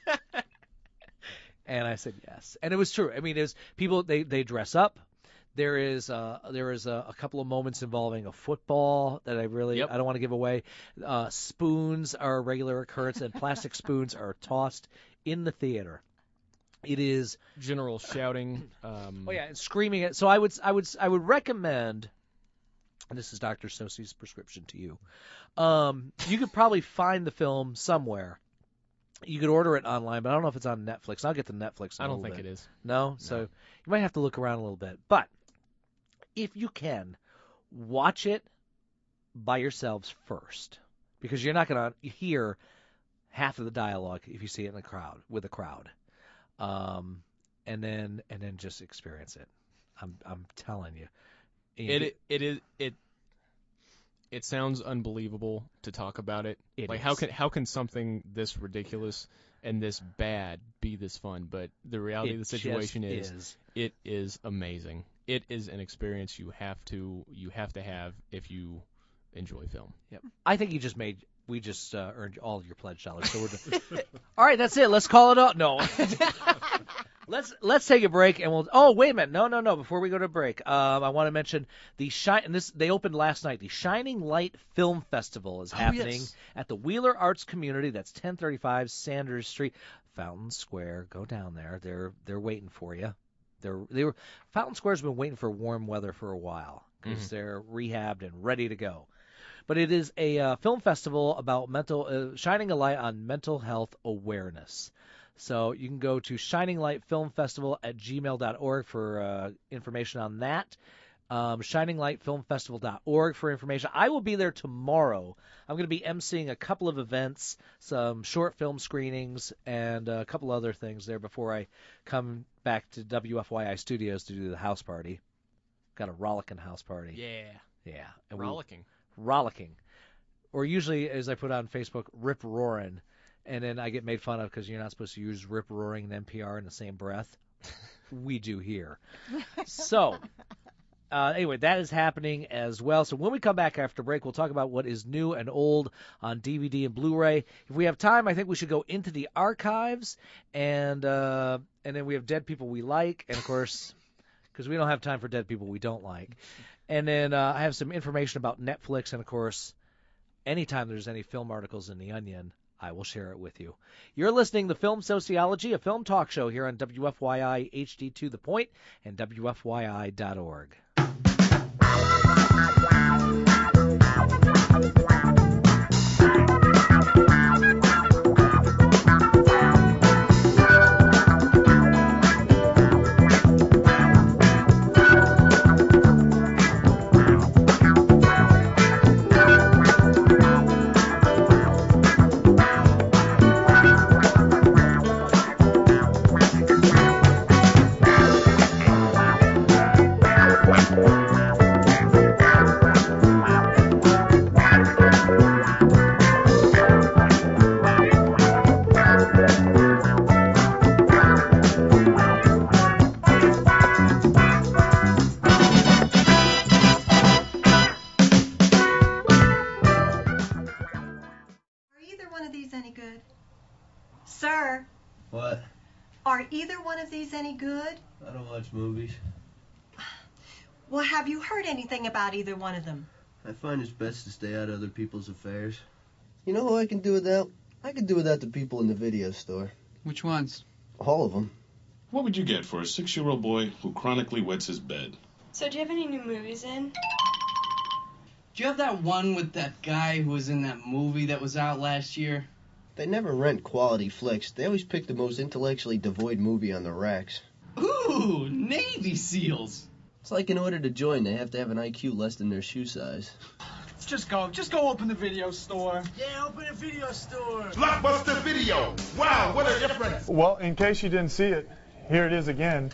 And I said yes, and it was true. I mean, it was people they dress up. There is a couple of moments involving a football that I don't want to give away. Spoons are a regular occurrence, and plastic spoons are tossed in the theater. It is
general shouting.
And screaming. So I would recommend. And this is Dr. Sosie's prescription to you. You could probably find the film somewhere. You could order it online, but I don't know if it's on Netflix. I'll get to Netflix.
I don't think it is.
No? So you might have to look around a little bit. But if you can, watch it by yourselves first, because you're not going to hear half of the dialogue if you see it with a crowd, and then just experience it. I'm telling you,
it sounds unbelievable to talk about it. How can something this ridiculous and this bad be this fun? But the reality of the situation is it is amazing. It is an experience you have to have if you enjoy film.
Yep. I think we just earned all of your pledge dollars. So we're all right. That's it. Let's call it up. No. Let's take a break and we'll. Oh, wait a minute. No. Before we go to break, I want to mention they opened last night. The Shining Light Film Festival is happening at the Wheeler Arts Community. That's 1035 Sanders Street, Fountain Square. Go down there. They're waiting for you. Fountain Square's been waiting for warm weather for a while because they're rehabbed and ready to go. But it is a film festival about shining a light on mental health awareness. So you can go to shininglightfilmfestival@gmail.org for information on that. ShiningLightFilmFestival.org for information. I will be there tomorrow. I'm going to be emceeing a couple of events, some short film screenings, and a couple other things there before I come back to WFYI Studios to do the house party. Got a rollicking house party. Yeah. And rollicking. Or usually, as I put on Facebook, rip roaring. And then I get made fun of because you're not supposed to use rip roaring and NPR in the same breath. We do here. So, anyway, that is happening as well. So when we come back after break, we'll talk about what is new and old on DVD and Blu-ray. If we have time, I think we should go into the archives, and then we have dead people we like, and of course, because we don't have time for dead people we don't like. And then I have some information about Netflix, and of course, anytime there's any film articles in The Onion, I will share it with you. You're listening to Film Sociology, a film talk show here on WFYI HD to the Point and WFYI.org.
Sir,
What?
are either one of these any good?
I don't watch movies.
Well, have you heard anything about either one of them?
I find it's best to stay out of other people's affairs. You know who I can do without? I can do without the people in the video store.
Which ones?
All of them.
What would you get for a 6-year-old boy who chronically wets his bed?
So do you have any new movies in?
Do you have that one with that guy who was in that movie that was out last year?
They never rent quality flicks. They always pick the most intellectually devoid movie on the racks.
Ooh, Navy SEALs.
It's like in order to join, they have to have an IQ less than their shoe size.
Just go open the video store. Yeah, open a video store.
Blockbuster Video. Wow, what a difference.
Well, in case you didn't see it, here it is again.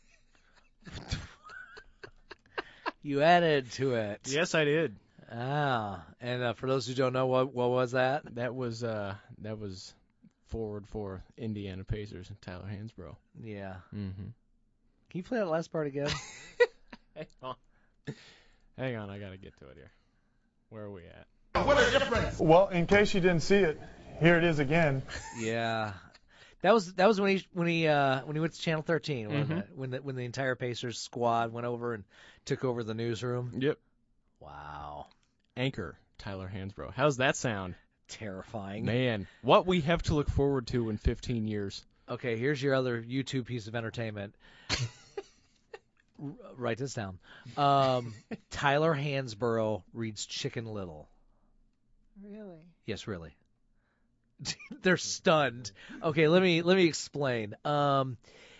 You added to it.
Yes, I did.
Ah, and for those who don't know, what was that?
That was forward for Indiana Pacers and Tyler Hansbrough.
Yeah.
Mm-hmm.
Can you play that last part again?
Hang on, I gotta get to it here. Where are we at?
What a difference.
Well, in case you didn't see it, here it is again.
Yeah. That was when he went to Channel 13, wasn't it? When the entire Pacers squad went over and took over the newsroom.
Yep.
Wow.
Anchor Tyler Hansbrough. How's that sound?
Terrifying.
Man, what we have to look forward to in 15 years.
Okay, here's your other YouTube piece of entertainment. Write this down. Tyler Hansbrough reads Chicken Little.
Really?
Yes, really. They're stunned. Okay, let me explain. Every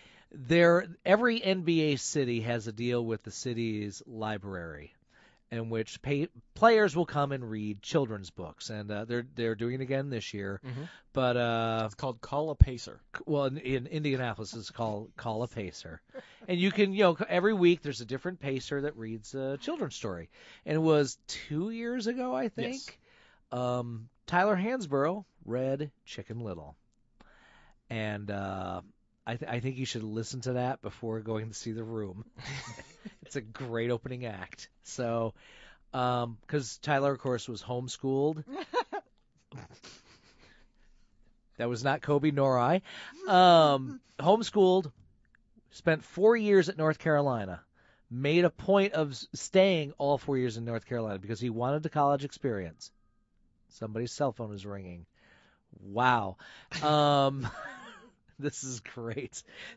NBA city has a deal with the city's library, in which players will come and read children's books, and they're doing it again this year.
Mm-hmm.
But
it's called Call a Pacer.
Well, in Indianapolis, it's called Call a Pacer, and you can every week there's a different pacer that reads a children's story, and it was 2 years ago, I think.
Yes.
Tyler Hansbrough read Chicken Little, and I think you should listen to that before going to see The Room. It's a great opening act. So, because Tyler, of course, was homeschooled. That was not Kobe nor I. Homeschooled, spent 4 years at North Carolina, made a point of staying all 4 years in North Carolina because he wanted the college experience. Somebody's cell phone is ringing. Wow. This is great.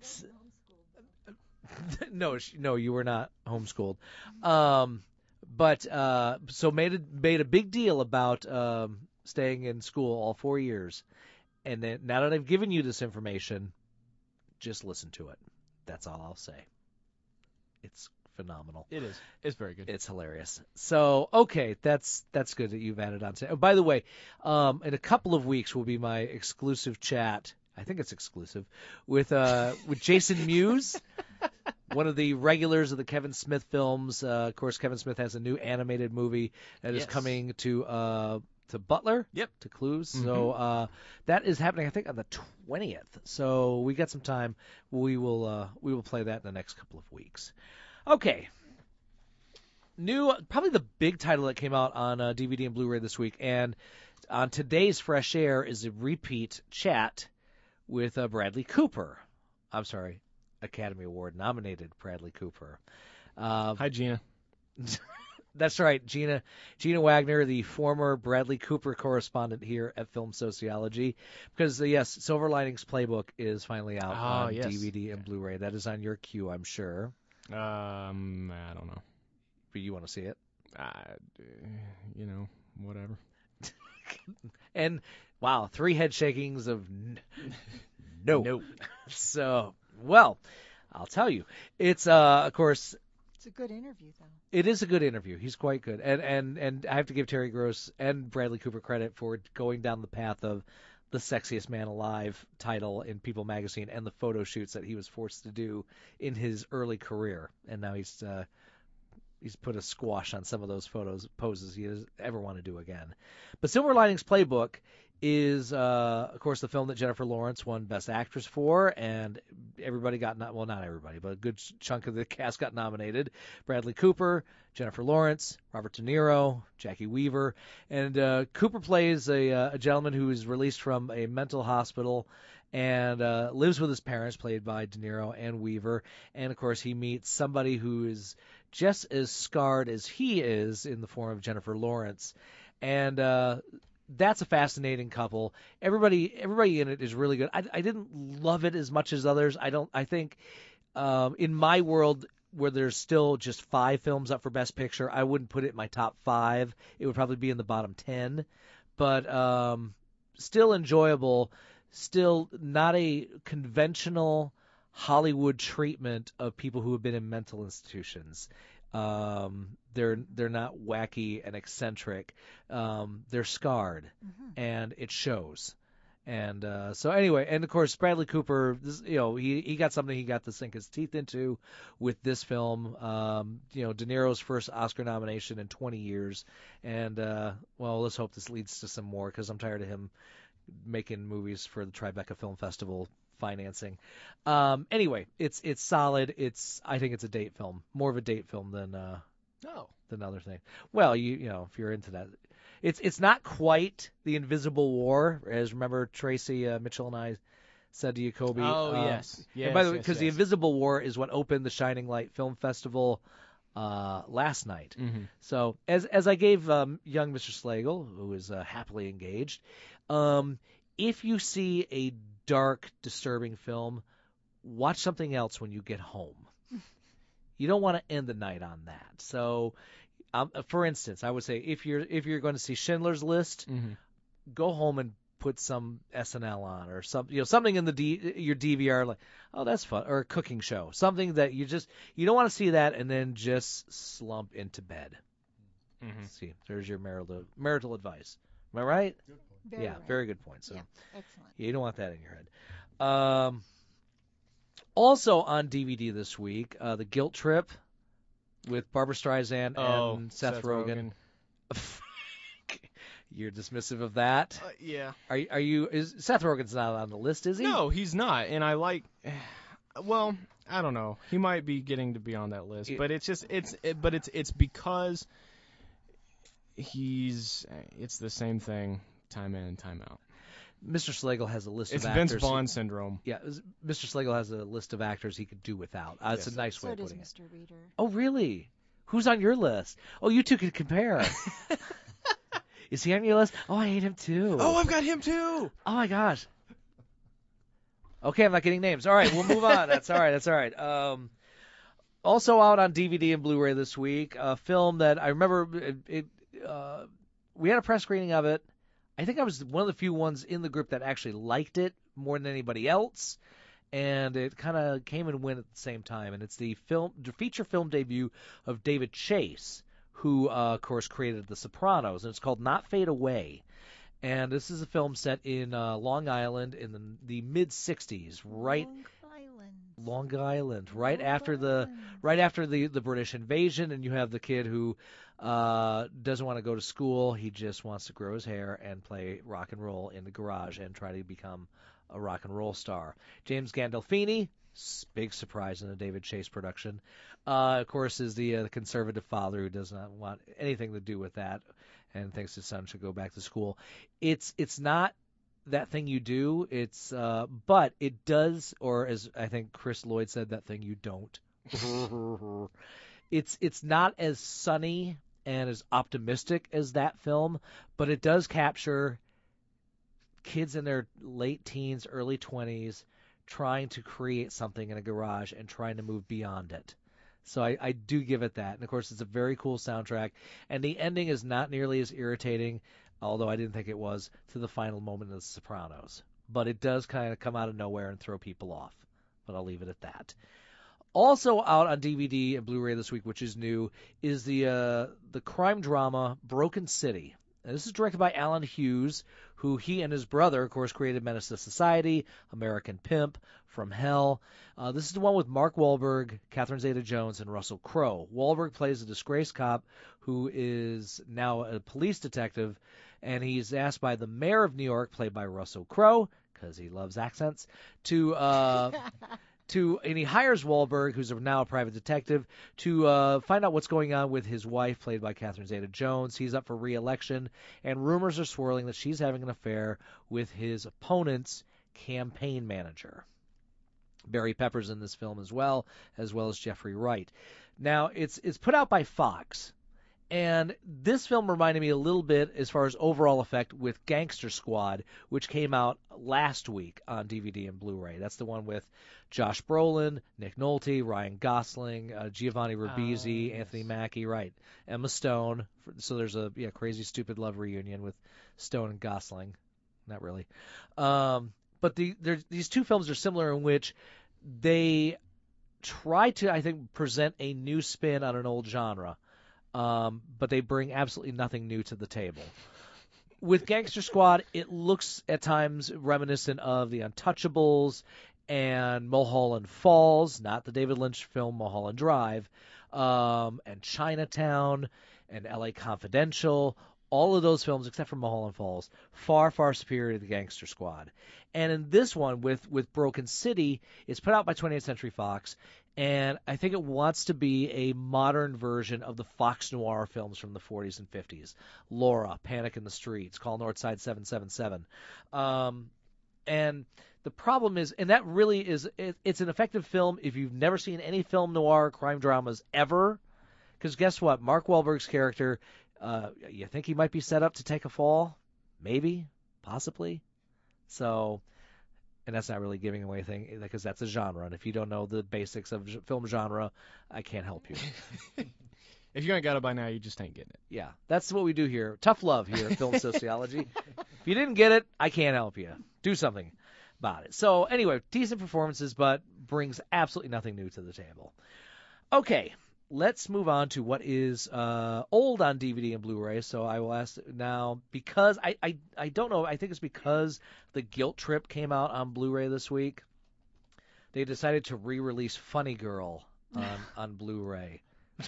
No, you were not homeschooled. But so made a big deal about staying in school all 4 years. And then now that I've given you this information, just listen to it. That's all I'll say. It's phenomenal.
It is. It's very good.
It's hilarious. So, okay, that's good that you've added on to. Oh, by the way, in a couple of weeks will be my exclusive chat. I think it's exclusive with Jason Mewes, one of the regulars of the Kevin Smith films. Of course, Kevin Smith has a new animated movie that is coming to Butler.
Yep.
To Clues.
Mm-hmm.
So that is happening, I think, on the 20th. So we got some time. We will play that in the next couple of weeks. Okay. Probably the big title that came out on DVD and Blu-ray this week, and on today's Fresh Air is a repeat chat with Bradley Cooper. I'm sorry, Academy Award nominated Bradley Cooper.
Hi, Gina.
That's right, Gina Wagner, the former Bradley Cooper correspondent here at Film Sociology. Because, yes, Silver Linings Playbook is finally out on DVD and Blu-ray. That is on your queue, I'm sure.
I don't know.
But you want to see it?
Whatever.
And, wow, 3 head shakings of no.
Nope.
So, well, I'll tell you. It's, of course...
It's a good interview, though.
It is a good interview. He's quite good. And I have to give Terry Gross and Bradley Cooper credit for going down the path of the Sexiest Man Alive title in People magazine and the photo shoots that he was forced to do in his early career. And now he's put a squash on some of those poses he doesn't ever want to do again. But Silver Linings Playbook is, of course, the film that Jennifer Lawrence won Best Actress for, and everybody got not everybody, but a good chunk of the cast got nominated. Bradley Cooper, Jennifer Lawrence, Robert De Niro, Jackie Weaver, and Cooper plays a gentleman who is released from a mental hospital and lives with his parents, played by De Niro and Weaver, and of course he meets somebody who is just as scarred as he is in the form of Jennifer Lawrence, and that's a fascinating couple. Everybody in it is really good. I didn't love it as much as others. I think in my world where there's still just 5 films up for Best Picture, I wouldn't put it in my top 5. It would probably be in the bottom 10. But still enjoyable. Still not a conventional Hollywood treatment of people who have been in mental institutions. They're not wacky and eccentric. They're scarred, and it shows. And so anyway, and of course Bradley Cooper, he got something he got to sink his teeth into with this film. De Niro's first Oscar nomination in 20 years, and let's hope this leads to some more, because I'm tired of him making movies for the Tribeca Film Festival financing. Anyway, it's solid. I think it's a date film, more of a date film than other thing. Well, if you're into that, it's not quite The Invisible War, as remember Tracy Mitchell and I said to you, Kobe.
Oh yes.
And by the way, because The Invisible War is what opened the Shining Light Film Festival last night.
Mm-hmm.
So as I gave young Mr. Slagle, who is happily engaged, if you see a dark, disturbing film, watch something else when you get home. You don't want to end the night on that. So, for instance, I would say if you're going to see Schindler's List, go home and put some SNL on, or something in your DVR, like, oh, that's fun, or a cooking show, something that you don't want to see that and then just slump into bed. See, there's your marital advice. Am I right?
Very right.
Very good point. So,
yeah, excellent.
You don't want that in your head. Also on DVD this week, The Guilt Trip with Barbra Streisand and Seth Rogen. You're dismissive of that?
Yeah.
Are you? Is Seth Rogen's not on the list, is he?
No, he's not. And I like. Well, I don't know. He might be getting to be on that list, but it's because it's the same thing time in and time out.
Mr. Slagle has a list of actors.
It's Vince Vaughn syndrome.
Yeah, Mr. Slagle has a list of actors he could do without. It's a nice way of putting it.
So does Mr. Reader.
Oh, really? Who's on your list? Oh, you two could compare. Is he on your list? Oh, I hate him too.
Oh, I've got him too.
Oh my gosh. Okay, I'm not getting names. All right, we'll move on. That's all right. Also out on DVD and Blu-ray this week, a film that I remember we had a press screening of it. I think I was one of the few ones in the group that actually liked it more than anybody else. and it kind of came and went at the same time. And it's the feature film debut of David Chase, who, of course, created The Sopranos, and it's called Not Fade Away. And this is a film set in Long Island in the mid-'60s, Long Island, right after the British invasion, and you have the kid who doesn't want to go to school. He just wants to grow his hair and play rock and roll in the garage and try to become a rock and roll star. James Gandolfini, big surprise in the David Chase production, of course, is the conservative father who does not want anything to do with that and thinks his son should go back to school. It's not that thing you do. It's but it does, or as I think Chris Lloyd said, that thing you don't. It's not as sunny and as optimistic as that film, but it does capture kids in their late teens, early 20s, trying to create something in a garage and trying to move beyond it. So I do give it that. And, of course, it's a very cool soundtrack. And the ending is not nearly as irritating, although I didn't think it was, to the final moment of The Sopranos. But it does kind of come out of nowhere and throw people off. But I'll leave it at that. Also out on DVD and Blu-ray this week, which is new, is the crime drama Broken City. Now, this is directed by Alan Hughes, who he and his brother, of course, created Menace to Society, American Pimp, From Hell. This is the one with Mark Wahlberg, Catherine Zeta-Jones, and Russell Crowe. Wahlberg plays a disgraced cop who is now a police detective, and he's asked by the mayor of New York, played by Russell Crowe, because he loves accents, and he hires Wahlberg, who's now a private detective, to find out what's going on with his wife, played by Catherine Zeta-Jones. He's up for re-election, and rumors are swirling that she's having an affair with his opponent's campaign manager. Barry Pepper's in this film as well as Jeffrey Wright. Now, it's put out by Fox, and this film reminded me a little bit, as far as overall effect, with Gangster Squad, which came out last week on DVD and Blu-ray. That's the one with Josh Brolin, Nick Nolte, Ryan Gosling, Giovanni Ribisi, yes. Anthony Mackie, right, Emma Stone. So there's a crazy stupid love reunion with Stone and Gosling. Not really. But these two films are similar in which they try to, I think, present a new spin on an old genre. But they bring absolutely nothing new to the table. With Gangster Squad, it looks at times reminiscent of The Untouchables and Mulholland Falls, not the David Lynch film Mulholland Drive, and Chinatown and L.A. Confidential. All of those films, except for Mulholland Falls, far, far superior to the Gangster Squad. And in this one, with Broken City, it's put out by 20th Century Fox, and I think it wants to be a modern version of the Fox Noir films from the 40s and 50s. Laura, Panic in the Streets, Call Northside 777. And the problem is, and that really is, it's an effective film if you've never seen any film noir crime dramas ever, because guess what? Mark Wahlberg's character, you think he might be set up to take a fall? Maybe, possibly. So, and that's not really giving away anything, because that's a genre, and if you don't know the basics of film genre, I can't help you.
If you ain't got it by now, you just ain't getting it.
Yeah, that's what we do here. Tough love here at Film Sociology. If you didn't get it, I can't help you. Do something about it. So anyway, decent performances, but brings absolutely nothing new to the table. Okay, let's move on to what is old on DVD and Blu-ray. So I will ask now, because I don't know, I think it's because The Guilt Trip came out on Blu-ray this week. They decided to re-release Funny Girl on Blu-ray.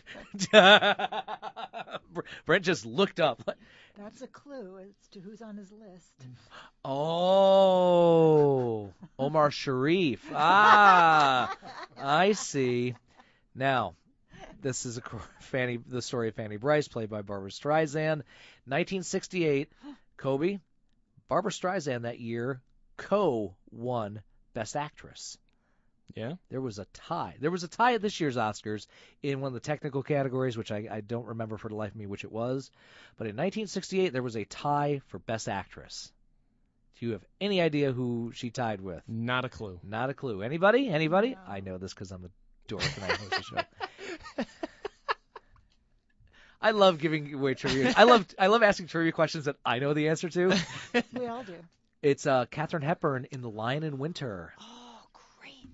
Brent just looked up.
That's a clue as to who's on his list.
Oh, Omar Sharif. Ah, I see. Now, this is the story of Fanny Bryce, played by Barbra Streisand. 1968, Kobe, Barbra Streisand that year won Best Actress.
Yeah?
There was a tie. There was a tie at this year's Oscars in one of the technical categories, which I don't remember for the life of me which it was. But in 1968, there was a tie for Best Actress. Do you have any idea who she tied with?
Not a clue.
Not a clue. Anybody?
No.
I know this because I'm a dork and I host the show. I love giving away trivia. I love asking trivia questions that I know the answer to.
We all do.
It's Katharine Hepburn in The Lion in Winter.
Oh, great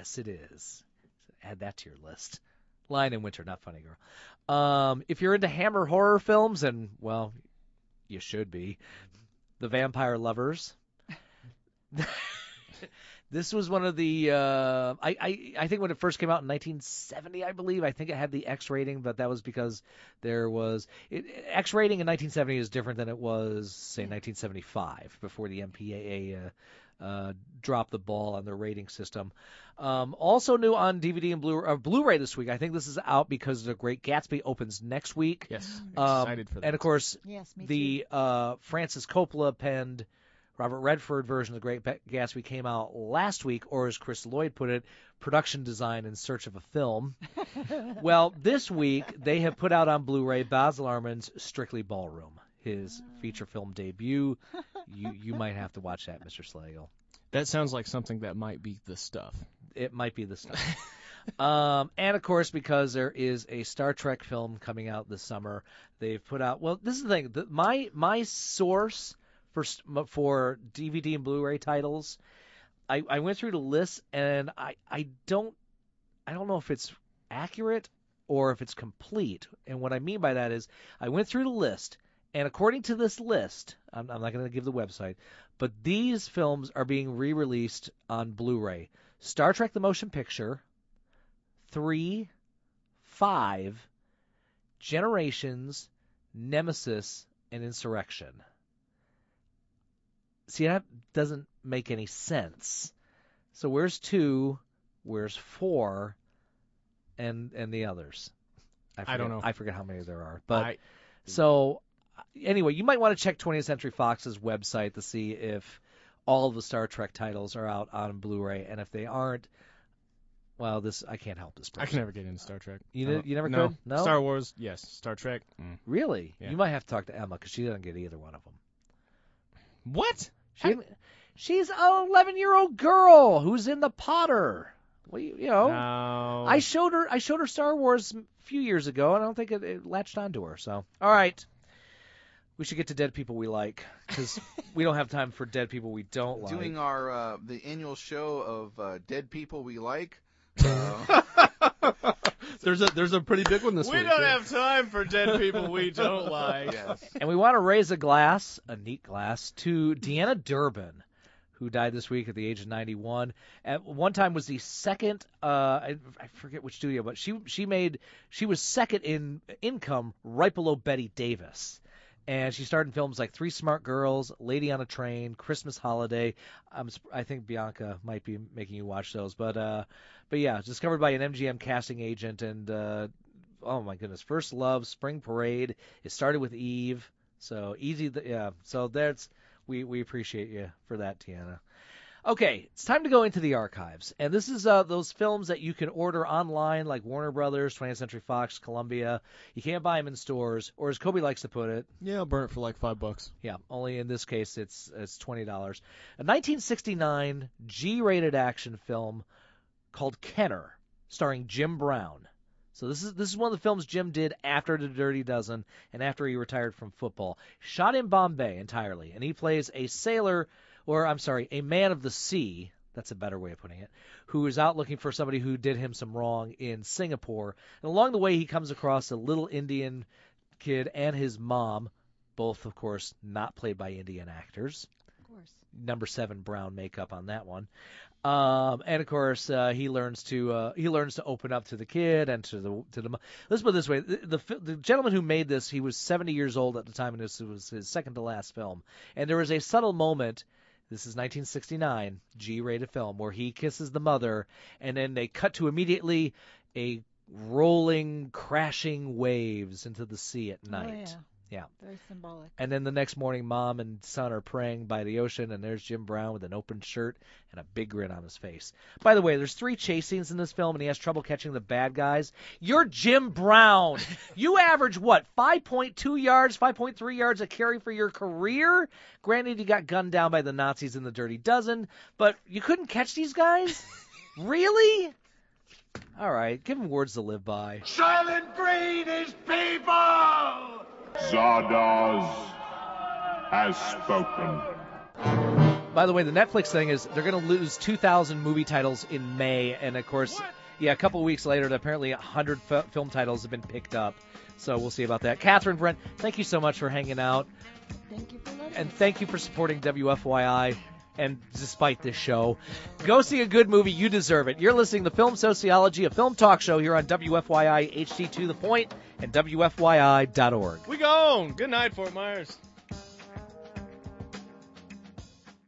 Yes, it is. Add that to your list. Lion in Winter, not Funny Girl. If you're into Hammer horror films, and, well, you should be, The Vampire Lovers. This was one of the I think when it first came out in 1970, I believe. I think it had the X rating, but that was because there was X rating in 1970 is different than it was, say, 1975, before the MPAA dropped the ball on their rating system. Also new on DVD and Blu-ray this week. I think this is out because The Great Gatsby opens next week.
Yes, excited for that.
And of course,
yes, me
the Francis Coppola penned Robert Redford version of The Great Gatsby came out last week, or as Chris Lloyd put it, production design in search of a film. Well, this week they have put out on Blu-ray Baz Luhrmann's Strictly Ballroom, his feature film debut. You might have to watch that, Mr. Slagle.
That sounds like something that might be the stuff.
It might be the stuff. And, of course, because there is a Star Trek film coming out this summer, they've put out... Well, this is the thing. My source for DVD and Blu-ray titles, I went through the list, and I don't know if it's accurate or if it's complete. And what I mean by that is I went through the list, and according to this list, I'm not going to give the website, but these films are being re-released on Blu-ray. Star Trek the Motion Picture, 3, 5, Generations, Nemesis, and Insurrection. See, that doesn't make any sense. So where's 2, where's 4, and the others?
I don't know.
I forget how many there are. But so anyway, you might want to check 20th Century Fox's website to see if all of the Star Trek titles are out on Blu-ray, and if they aren't, well, I can't help this person.
I can never get into Star Trek.
You never
no.
could? No?
Star Wars, yes. Star Trek,
Really?
Yeah.
You might have to talk to Emma, because she doesn't get either one of them.
What?
She's an 11-year-old girl who's in the Potter. Well,
No.
I showed her Star Wars a few years ago, and I don't think it latched onto her. So, all right. We should get to dead people we like, because we don't have time for dead people we don't like.
Doing our the annual show of dead people we like.
There's a pretty big one this week.
We don't have time for dead people we don't like.
Yes.
And we want to raise a neat glass, to Deanna Durbin, who died this week at the age of 91. At one time was the second, I forget which studio, but she was second in income, right below Bette Davis. And she starred in films like Three Smart Girls, Lady on a Train, Christmas Holiday. I think Bianca might be making you watch those. But yeah, discovered by an MGM casting agent. And, oh, my goodness, First Love, Spring Parade. It started with Eve. So easy. Yeah, so we appreciate you for that, Tiana. Okay, it's time to go into the archives. And this is those films that you can order online, like Warner Brothers, 20th Century Fox, Columbia. You can't buy them in stores, or as Kobe likes to put it.
Yeah, I'll burn it for like $5.
Yeah, only in this case it's $20. A 1969 G-rated action film called Kenner, starring Jim Brown. So this is one of the films Jim did after The Dirty Dozen and after he retired from football. Shot in Bombay entirely, and he plays a sailor, or I'm sorry, a man of the sea, that's a better way of putting it, who is out looking for somebody who did him some wrong in Singapore. And along the way, he comes across a little Indian kid and his mom, both, of course, not played by Indian actors.
Of course.
Number 7 brown makeup on that one. And of course, he learns to open up to the kid and to the. Let's put it this way: the gentleman who made this, he was 70 years old at the time, and this was his second to last film. And there was a subtle moment. This is 1969 G-rated film where he kisses the mother, and then they cut to immediately a rolling, crashing waves into the sea at night.
Oh, yeah.
Yeah.
Very symbolic.
And then the next morning, Mom and son are praying by the ocean, and there's Jim Brown with an open shirt and a big grin on his face. By the way, there's 3 chase scenes in this film, and he has trouble catching the bad guys. You're Jim Brown. You average, 5.2 yards, 5.3 yards a carry for your career? Granted, you got gunned down by the Nazis in The Dirty Dozen, but you couldn't catch these guys? Really? All right, give him words to live by.
Silent Green is people!
Zardoz has spoken.
By the way, the Netflix thing is they're going to lose 2,000 movie titles in May, and of course, a couple of weeks later, apparently 100 film titles have been picked up. So we'll see about that. Catherine, Brent, thank you so much for hanging out.
Thank you for letting
And thank you for supporting WFYI. And despite this show, go see a good movie. You deserve it. You're listening to Film Sociology, a film talk show here on WFYI HD to the Point and WFYI.org.
We gone. Good night, Fort Myers.